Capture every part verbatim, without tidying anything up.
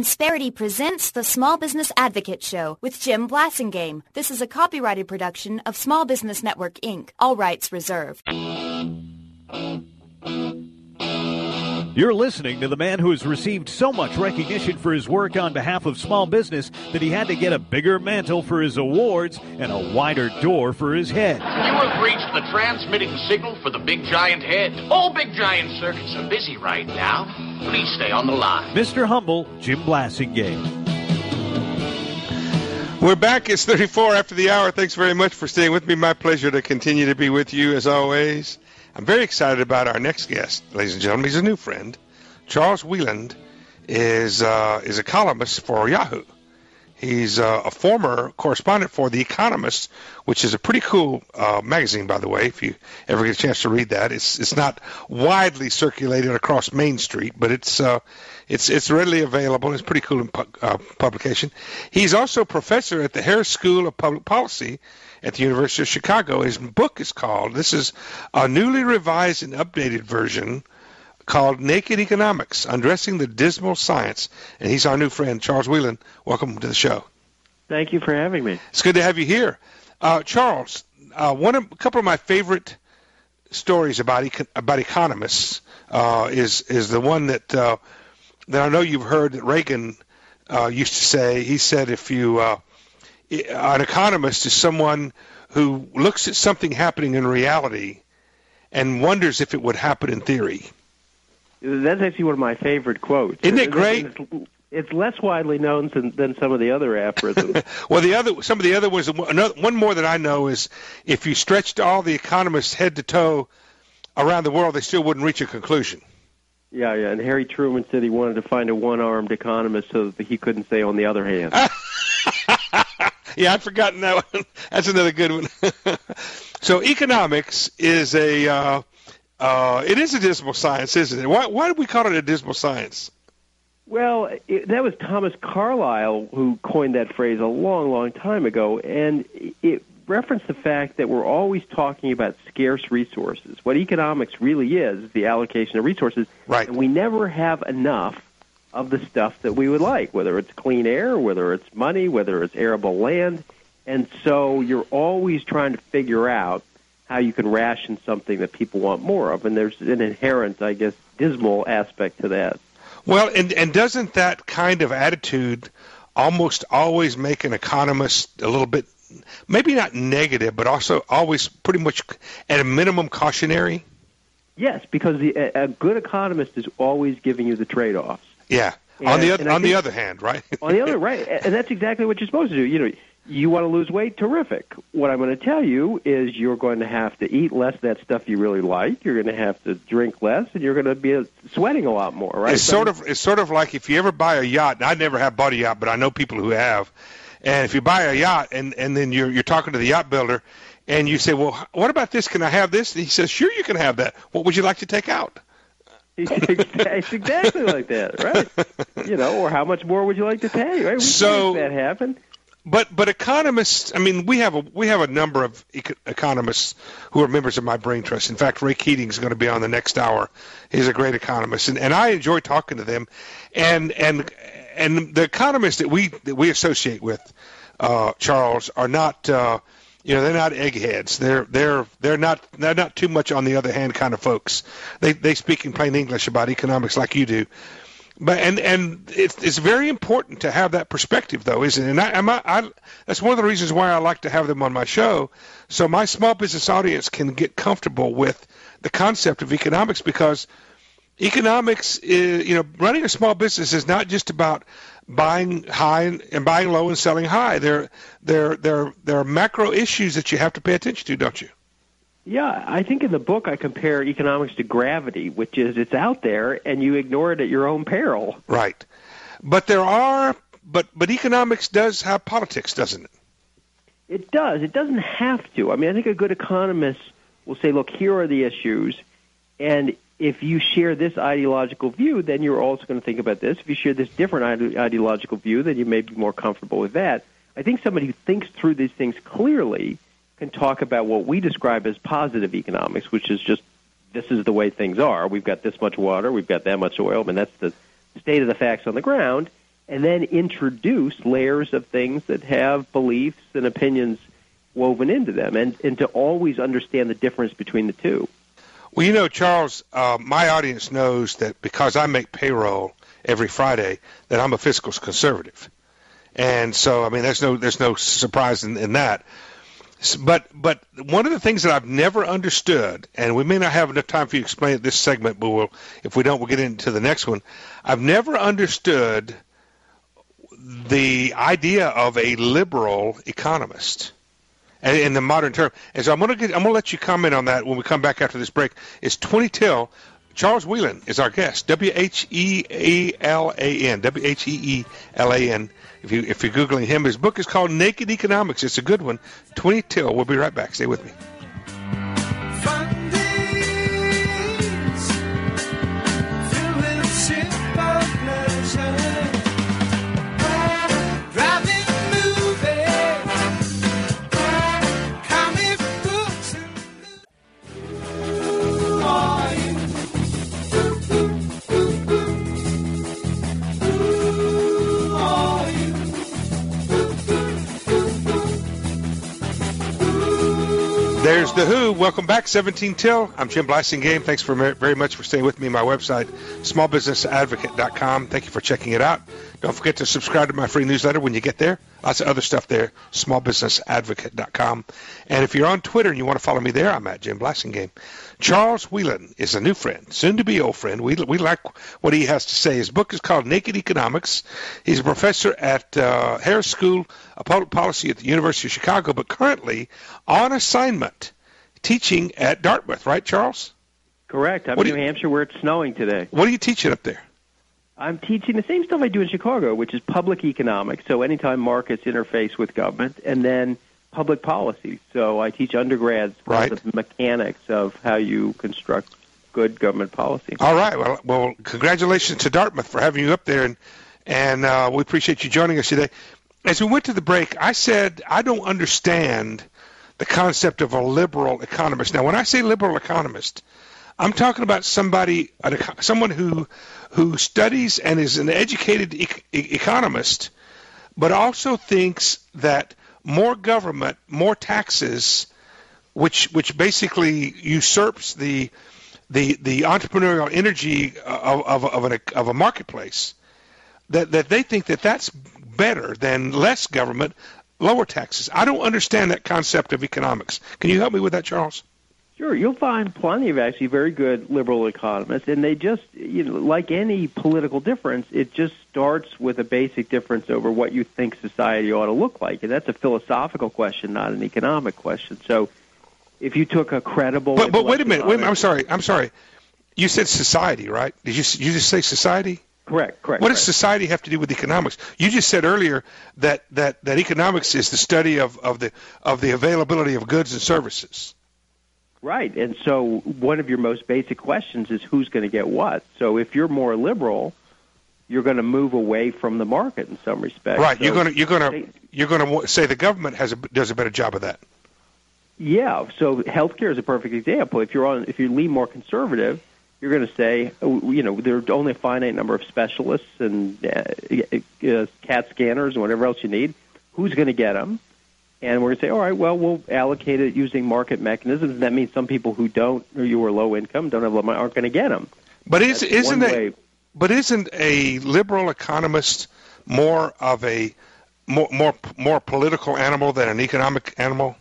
Insperity presents the Small Business Advocate Show with Jim Blasingame. This is a copyrighted production of Small Business Network, Incorporated. All rights reserved. You're listening to the man who has received so much recognition for his work on behalf of small business that he had to get a bigger mantle for his awards and a wider door for his head. You have reached the transmitting signal for the Big Giant Head. All Big Giant circuits are busy right now. Please stay on the line. Mister Humble, Jim Blasingame. We're back. It's thirty-four after the hour. Thanks very much for staying with me. My pleasure to continue to be with you as always. I'm very excited about our next guest, ladies and gentlemen. He's a new friend. Charles Wieland is uh, is a columnist for Yahoo. He's uh, a former correspondent for The Economist, which is a pretty cool uh, magazine, by the way, if you ever get a chance to read that. It's it's not widely circulated across Main Street, but it's uh, it's it's readily available. It's pretty cool in pu- uh, publication. He's also a professor at the Harris School of Public Policy at the University of Chicago. His book is called, this is a newly revised and updated version called Naked Economics, Undressing the Dismal Science. And he's our new friend, Charles Wieland. Welcome to the show. Thank you for having me. It's good to have you here. Uh, Charles, uh, one of, a couple of my favorite stories about econ- about economists uh, is is the one that, uh, that I know you've heard that Reagan uh, used to say. He said if you... Uh, an economist is someone who looks at something happening in reality and wonders if it would happen in theory. That's actually one of my favorite quotes. Isn't it great? It's, it's less widely known than, than some of the other aphorisms. Well, the other, some of the other ones, another, one more that I know is if you stretched all the economists head to toe around the world, they still wouldn't reach a conclusion. Yeah, yeah, and Harry Truman said he wanted to find a one-armed economist so that he couldn't say on the other hand. Yeah, I'd forgotten that one. That's another good one. So economics is a, uh, uh, it is a dismal science, isn't it? Why, why do we call it a dismal science? Well, it, that was Thomas Carlyle who coined that phrase a long, long time ago, and it referenced the fact that we're always talking about scarce resources. What economics really is, is the allocation of resources, right. And we never have enough of the stuff that we would like, whether it's clean air, whether it's money, whether it's arable land. And so you're always trying to figure out how you can ration something that people want more of. And there's an inherent, I guess, dismal aspect to that. Well, and, and doesn't that kind of attitude almost always make an economist a little bit, maybe not negative, but also always pretty much at a minimum cautionary? Yes, because the, a, a good economist is always giving you the trade-offs. Yeah. And, on the other, on think, the other hand, right? on the other, right, and that's exactly what you're supposed to do. You know, you want to lose weight, terrific. What I'm going to tell you is you're going to have to eat less of that stuff you really like. You're going to have to drink less, and you're going to be sweating a lot more, right? It's so, sort of, it's sort of like if you ever buy a yacht. And I never have bought a yacht, but I know people who have. And if you buy a yacht, and and then you're you're talking to the yacht builder, and you say, well, what about this? Can I have this? And he says, sure, you can have that. What would you like to take out? It's exactly like that, right? You know, or how much more would you like to pay, right? We so, can make that happen. But but economists, I mean, we have a we have a number of eco- economists who are members of my brain trust. In fact, Ray Keating is going to be on the next hour. He's a great economist, and, and I enjoy talking to them. And and and the economists that we that we associate with, uh, Charles, are not. Uh, You know, they're not eggheads. They're they're they're not they're not too much on the other hand kind of folks. They they speak in plain English about economics like you do. But and and it's it's very important to have that perspective, though, isn't it? And I, I'm, I that's one of the reasons why I like to have them on my show, so my small business audience can get comfortable with the concept of economics, because economics is, you know, running a small business is not just about buying high and buying low and selling high. There, there, there, there are macro issues that you have to pay attention to, don't you? Yeah, I think in the book I compare economics to gravity, which is it's out there and you ignore it at your own peril. Right, but there are, but but economics does have politics, doesn't it? It does. It doesn't have to. I mean, I think a good economist will say, look, here are the issues, and if you share this ideological view, then you're also going to think about this. If you share this different ide- ideological view, then you may be more comfortable with that. I think somebody who thinks through these things clearly can talk about what we describe as positive economics, which is just this is the way things are. We've got this much water. We've got that much oil. I mean, that's the state of the facts on the ground. and then introduce layers of things that have beliefs and opinions woven into them, and, and to always understand the difference between the two. Well, you know, Charles, uh, my audience knows that because I make payroll every Friday, that I'm a fiscal conservative. And so, I mean, there's no there's no surprise in, in that. But but one of the things that I've never understood, and we may not have enough time for you to explain it this segment, but we'll, if we don't, we'll get into the next one. I've never understood the idea of a liberal economist in the modern term. And so I'm going to get, I'm going to let you comment on that when we come back after this break. It's twenty till. Charles Whelan is our guest. W H E E L A N. W H E E L A N. If you if you're googling him, his book is called Naked Economics. It's a good one. twenty till. We'll be right back. Stay with me. There's The Who. Welcome back, seventeen till. I'm Jim Blasingame. Thanks for very much for staying with me. My website, small business advocate dot com. Thank you for checking it out. Don't forget to subscribe to my free newsletter when you get there. Lots of other stuff there, small business advocate dot com. And if you're on Twitter and you want to follow me there, I'm at Jim Blasingame. Charles Whelan is a new friend, soon-to-be old friend. We we like what he has to say. His book is called Naked Economics. He's a professor at uh, Harris School of Public Policy at the University of Chicago, but currently on assignment teaching at Dartmouth, right, Charles? Correct. I'm what in New you, Hampshire where it's snowing today. What are you teaching up there? I'm teaching the same stuff I do in Chicago, which is public economics, so anytime markets interface with government, and then public policy. So I teach undergrads right. the mechanics of how you construct good government policy. All right. Well, well, congratulations to Dartmouth for having you up there, and and uh, we appreciate you joining us today. As we went to the break, I said I don't understand the concept of a liberal economist. Now, when I say liberal economist, I'm talking about somebody, someone who who studies and is an educated e- economist, but also thinks that more government, more taxes, which which basically usurps the the the entrepreneurial energy of of, of, an, of a marketplace, that that they think that that's better than less government, lower taxes. I don't understand that concept of economics. Can you help me with that, Charles? Sure. You'll find plenty of actually very good liberal economists, and they just, you know, like any political difference, it just starts with a basic difference over what you think society ought to look like, and that's a philosophical question, not an economic question. So, if you took a credible, but, but wait a minute, wait a minute, I'm sorry, I'm sorry. You said society, right? Did you you just say society? Correct, correct. What correct. does society have to do with economics? You just said earlier that, that, that economics is the study of, of the of the availability of goods and services. Right, and so one of your most basic questions is who's going to get what. So if you're more liberal, you're going to move away from the market in some respects. Right, so you're going to you're going to you're going to say the government has a, does a better job of that. Yeah, so healthcare is a perfect example. If you're on if you lean more conservative, you're going to say, you know, there are only a finite number of specialists and uh, uh, CAT scanners and whatever else you need. Who's going to get them? And we're going to say, all right, well, we'll allocate it using market mechanisms. That means some people who don't, or you are low income, don't have money, aren't going to get them. But is, That's isn't one a, way. but isn't a liberal economist more of a more more more political animal than an economic animal?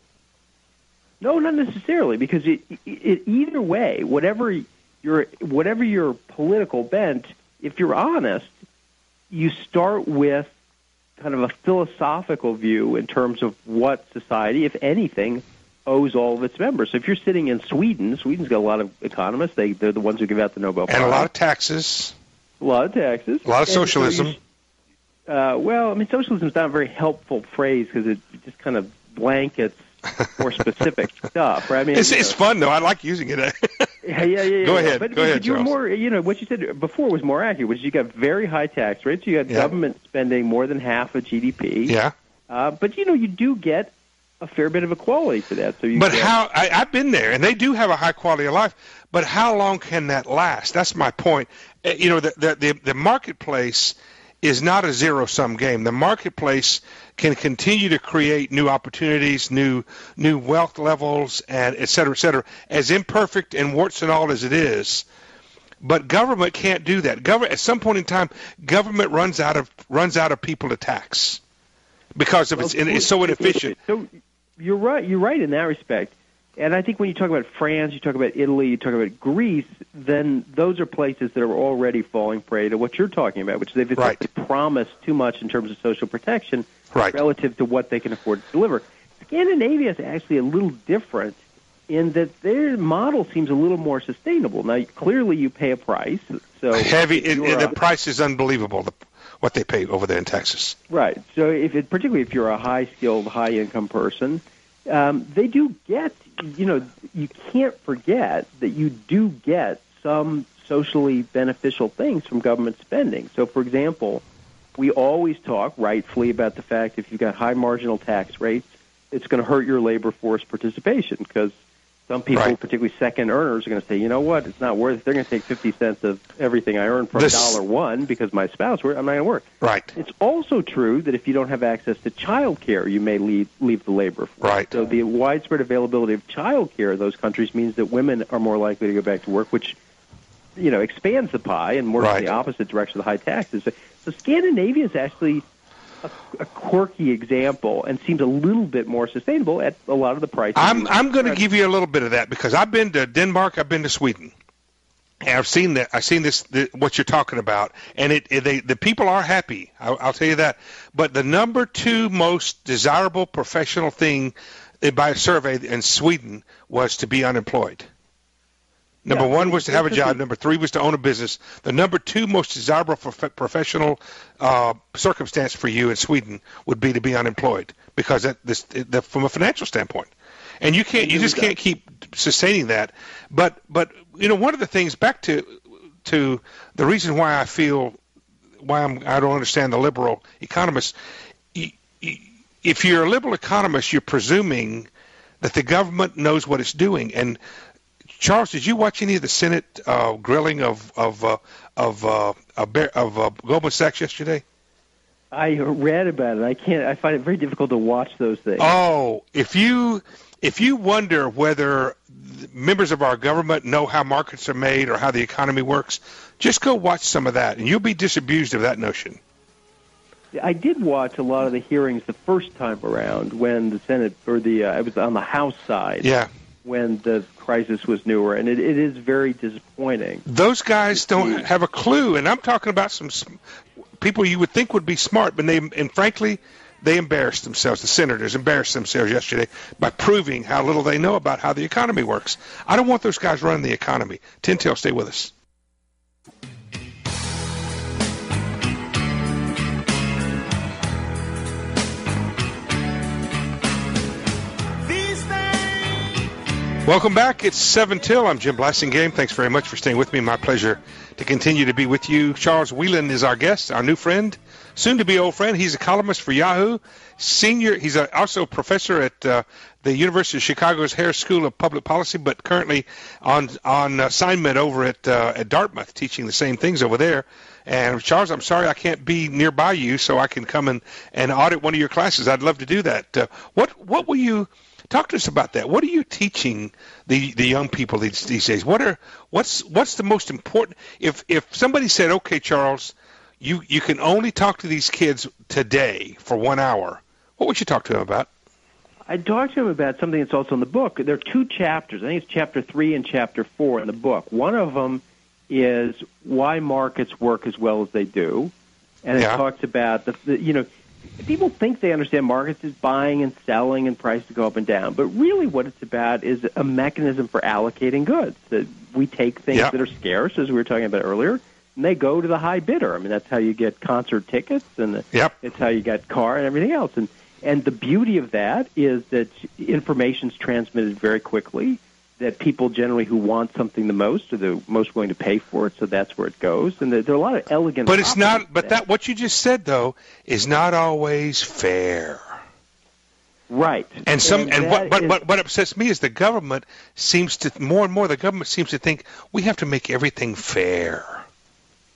No, not necessarily, because it, it, it, either way, whatever your whatever your political bent, if you're honest, you start with kind of a philosophical view in terms of what society, if anything, owes all of its members. So if you're sitting in Sweden, Sweden's got a lot of economists. They, they're the ones who give out the Nobel Prize. And a lot of taxes. A lot of taxes. A lot of socialism. So you, uh, well, I mean, socialism is not a very helpful phrase because it just kind of blankets more specific stuff, right? I mean, it's, you know, it's fun, though. I like using it. yeah, yeah, yeah. Go yeah. ahead. But, Go but ahead, you're Charles. more, you know, what you said before was more accurate, which is you got very high tax rates. You got yeah. government spending more than half of G D P. Yeah. Uh, but, you know, you do get a fair bit of equality to that. So you But get, how, I, I've been there, and they do have a high quality of life, but how long can that last? That's my point. Uh, You know, the, the, the, the marketplace is not a zero-sum game. The marketplace can continue to create new opportunities, new new wealth levels, and et cetera, et cetera, as imperfect and warts and all as it is. But government can't do that. Government, at some point in time, government runs out of runs out of people to tax because of its, it's so inefficient. So you're right. You're right in that respect. And I think when you talk about France, you talk about Italy, you talk about Greece, then those are places that are already falling prey to what you're talking about, which is they've right. promised too much in terms of social protection right. relative to what they can afford to deliver. Scandinavia is actually a little different in that their model seems a little more sustainable. Now, clearly you pay a price. So Heavy, it, it, the a, price is unbelievable, the, what they pay over there in Texas. Right. So if it, particularly if you're a high-skilled, high-income person, um, they do get, you know, you can't forget that you do get some socially beneficial things from government spending. So, for example, we always talk rightfully about the fact if you've got high marginal tax rates, it's going to hurt your labor force participation because some people, right. particularly second earners, are going to say, you know what, it's not worth it. They're going to take fifty cents of everything I earn from this... dollar one because my spouse, I'm not going to work. Right. It's also true that if you don't have access to child care, you may leave, leave the labor force. Right. So the widespread availability of child care in those countries means that women are more likely to go back to work, which, you know, expands the pie and works right. in the opposite direction of the high taxes. So Scandinavia is actually a, a quirky example and seems a little bit more sustainable at a lot of the prices. I'm I'm going to give you a little bit of that because I've been to Denmark, I've been to Sweden, and I've seen that. I've seen this the, what you're talking about, and it, it they the people are happy. I'll, I'll tell you that. But the number two most desirable professional thing by a survey in Sweden was to be unemployed. Number yeah, one was to have a job. Number three was to own a business. The number two most desirable prof- professional uh, circumstance for you in Sweden would be to be unemployed because that, this, the, from a financial standpoint, and you can't, you just can't keep sustaining that. But, but you know, one of the things back to to the reason why I feel why I'm I don't understand the liberal economists. If you're a liberal economist, you're presuming that the government knows what it's doing. And Charles, did you watch any of the Senate uh, grilling of of uh, of uh, of uh, Goldman Sachs yesterday? I read about it. I can't. I find it very difficult to watch those things. Oh, if you if you wonder whether members of our government know how markets are made or how the economy works, just go watch some of that, and you'll be disabused of that notion. I did watch a lot of the hearings the first time around when the Senate or the uh, I was on the House side. Yeah. When the crisis was newer, and it, it is very disappointing. Those guys don't have a clue, and I'm talking about some people you would think would be smart, but they, and frankly, they embarrassed themselves. The senators embarrassed themselves yesterday by proving how little they know about how the economy works. I don't want those guys running the economy. Tin Tail, stay with us. Welcome back. It's seven till. I'm Jim Blasingame. Thanks very much for staying with me. My pleasure to continue to be with you. Charles Whelan is our guest, our new friend, soon-to-be old friend. He's a columnist for Yahoo. Senior. He's a, also a professor at uh, the University of Chicago's Harris School of Public Policy, but currently on on assignment over at uh, at Dartmouth, teaching the same things over there. And Charles, I'm sorry I can't be nearby you, so I can come and, and audit one of your classes. I'd love to do that. Uh, what what will you? Talk to us about that. What are you teaching the, the young people these, these days? What are what's what's the most important? If if somebody said, "Okay, Charles, you, you can only talk to these kids today for one hour," what would you talk to them about? I'd talk to them about something that's also in the book. There are two chapters. I think it's chapter three and chapter four in the book. One of them is why markets work as well as they do, and it yeah. talks about the, the you know. People think they understand markets as buying and selling and prices go up and down, but really what it's about is a mechanism for allocating goods. That we take things yep. that are scarce, as we were talking about earlier, and they go to the high bidder. I mean, that's how you get concert tickets, and yep. it's how you get car and everything else. And and the beauty of that is that information's transmitted very quickly, that people generally who want something the most are the most willing to pay for it, so that's where it goes. And there, there are a lot of elegant. But it's not. But that. that what you just said though is not always fair. Right. And some and, and what but is, what what upsets me is the government seems to more and more the government seems to think we have to make everything fair.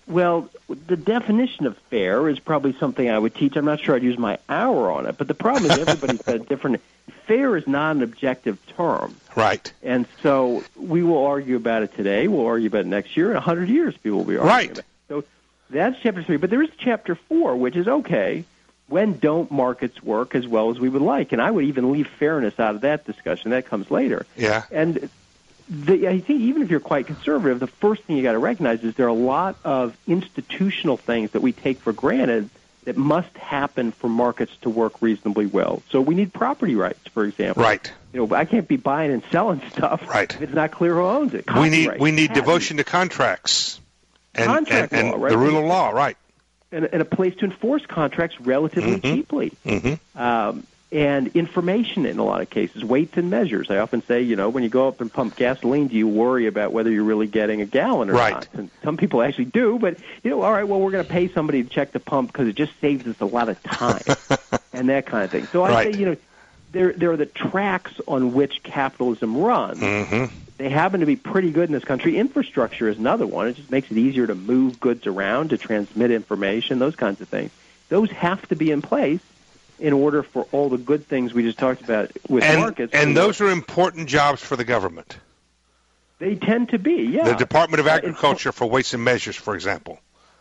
Well, the definition of fair is probably something I would teach. I'm not sure I'd use my hour on it, but the problem is everybody's got a different. Fair is not an objective term. Right. And so we will argue about it today. We'll argue about it next year. In a hundred years, people will be arguing right. about it. So that's chapter three. But there is chapter four, which is okay. When don't markets work as well as we would like? And I would even leave fairness out of that discussion. That comes later. Yeah. And the, I think even if you're quite conservative, the first thing you got to recognize is there are a lot of institutional things that we take for granted that must happen for markets to work reasonably well. So we need property rights, for example. Right. You know, I can't be buying and selling stuff right. if it's not clear who owns it. We need we need patents. devotion to contracts and, Contract and, and law, right? the rule of law, right. And, and a place to enforce contracts relatively mm-hmm. cheaply. Mm-hmm. Um, and information in a lot of cases, weights and measures. I often say, you know, when you go up and pump gasoline, do you worry about whether you're really getting a gallon or right. not? And some people actually do, but, you know, all right, well, we're going to pay somebody to check the pump because it just saves us a lot of time and that kind of thing. So I right. say, you know, there, there are the tracks on which capitalism runs. Mm-hmm. They happen to be pretty good in this country. Infrastructure is another one. It just makes it easier to move goods around, to transmit information, those kinds of things. Those have to be in place in order for all the good things we just talked about with and, markets. And those are important jobs for the government. They tend to be, yeah. The Department of Uh, Agriculture for weights and measures, for example.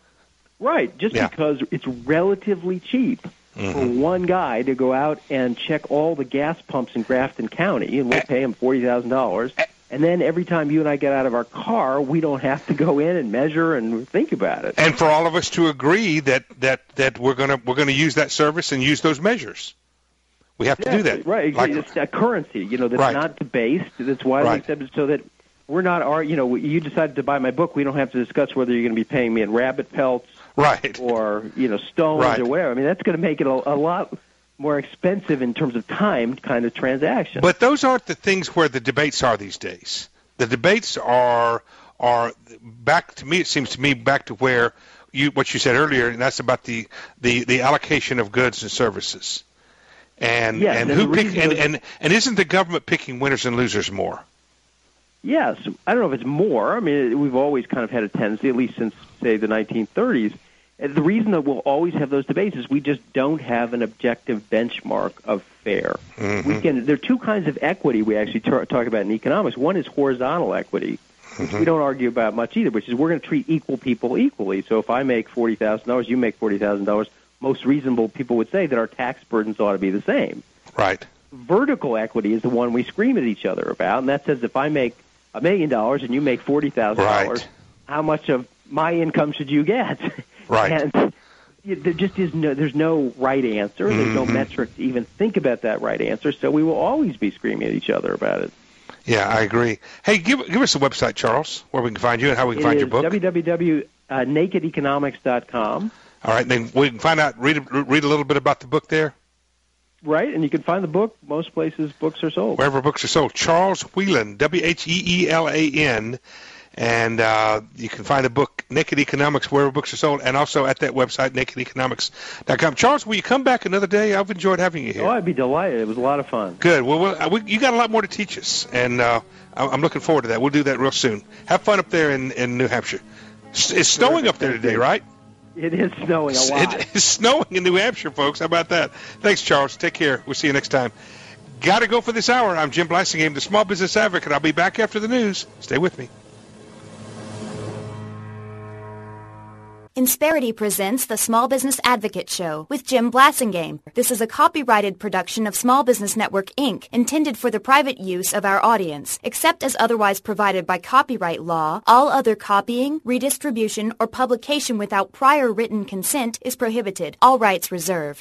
Right, just yeah. because it's relatively cheap mm-hmm. for one guy to go out and check all the gas pumps in Grafton County, and we'll pay him forty thousand dollars. And then every time you and I get out of our car, we don't have to go in and measure and think about it. And for all of us to agree that, that, that we're going to we're going to use that service and use those measures. We have to yeah, do that. Right. Like, it's a currency, you know, that's right. not debased, that's widely right. accepted, so that we're not, our, you know, you decided to buy my book, we don't have to discuss whether you're going to be paying me in rabbit pelts right. or, you know, stones right. or whatever. I mean, that's going to make it a, a lot more expensive in terms of time kind of transaction. But those aren't the things where the debates are these days. The debates are are back to me. It seems to me back to where you what you said earlier, and that's about the, the, the allocation of goods and services, and yes, and and who pick and, was, and and isn't the government picking winners and losers more? Yes, I don't know if it's more. I mean, we've always kind of had a tendency, at least since say the nineteen thirties. And the reason that we'll always have those debates is we just don't have an objective benchmark of fair. Mm-hmm. We can. There are two kinds of equity we actually tar- talk about in economics. One is horizontal equity, which mm-hmm. we don't argue about much either, which is we're going to treat equal people equally. So if I make forty thousand dollars, you make forty thousand dollars, most reasonable people would say that our tax burdens ought to be the same. Right. Vertical equity is the one we scream at each other about, and that says if I make a million dollars and you make forty thousand dollars, right. how much of my income should you get? Right. And there just is no, there's no right answer. There's mm-hmm. no metric to even think about that right answer, so we will always be screaming at each other about it. Yeah, I agree. Hey, give give us a website, Charles, where we can find you and how we can it find your book. w w w dot naked economics dot com. All right, then we can find out, read, read a little bit about the book there. Right, and you can find the book most places books are sold. Wherever books are sold. Charles Whelan, W H E E L A N. And uh, you can find the book, Naked Economics, wherever books are sold, and also at that website, naked economics dot com. Charles, will you come back another day? I've enjoyed having you here. Oh, I'd be delighted. It was a lot of fun. Good. Well, well we, you got a lot more to teach us, and uh, I'm looking forward to that. We'll do that real soon. Have fun up there in, in New Hampshire. It's snowing up there today, right? It is snowing a lot. It's snowing in New Hampshire, folks. How about that? Thanks, Charles. Take care. We'll see you next time. Got to go for this hour. I'm Jim Blasingame, the Small Business Advocate. I'll be back after the news. Stay with me. Insperity presents the Small Business Advocate Show with Jim Blasingame. This is a copyrighted production of Small Business Network, Incorporated, intended for the private use of our audience. Except as otherwise provided by copyright law, all other copying, redistribution, or publication without prior written consent is prohibited. All rights reserved.